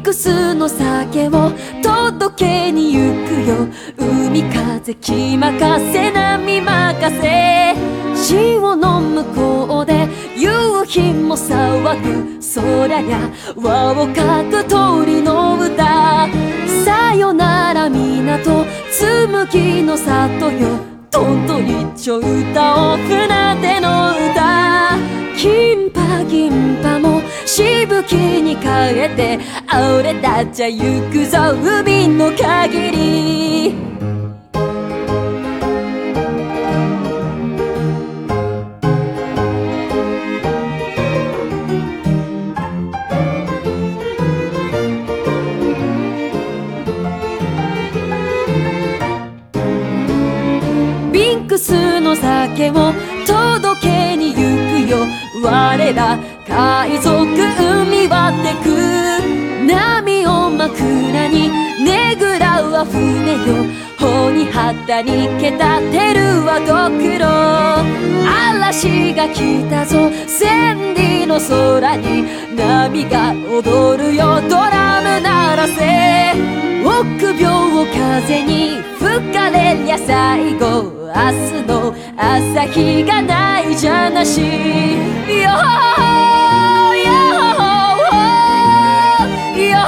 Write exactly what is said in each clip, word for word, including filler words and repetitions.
クスの酒を届けに行くよ。海風気任せ波任せ、潮の向こうで夕日も騒ぐ。そりゃりゃ輪をかく鳥の歌。さよなら港紬の里よ。どんと一丁歌おう船出の歌。金波銀波もしぶきに変えて、俺たちゃ行くぞ海の限り。ビンクスの酒を届けに行くよ。我ら海賊海割ってく。波を枕にねぐらうは船よ。帆に旗にけたてるはご苦労。嵐が来たぞ千里の空に、波が踊るよドラム鳴らせ。臆病を風に吹かれりゃ最後、明日の朝日がないじゃなし。よーよーよ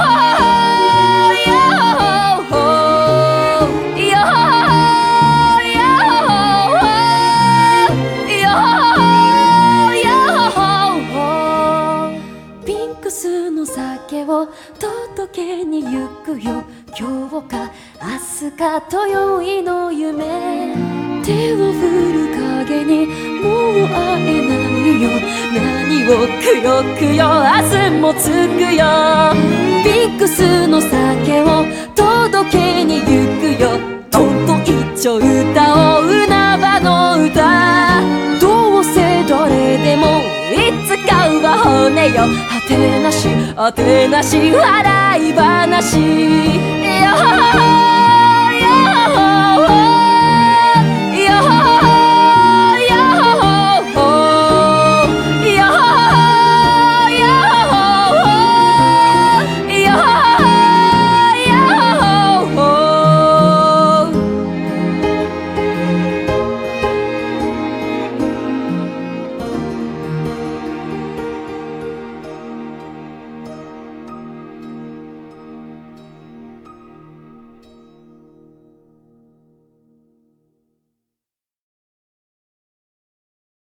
ピンクスの酒を届けに行くよ。今日か明日かと宵いの夢。手を振る影にもう会えないよ。何をくよくよ明日もつくよ。ピンクスの酒を届けに行くよ。とんと一丁歌おう海原の歌。どうせどれでもいつかは骨よ。果てなし果てなし笑い話。よーよー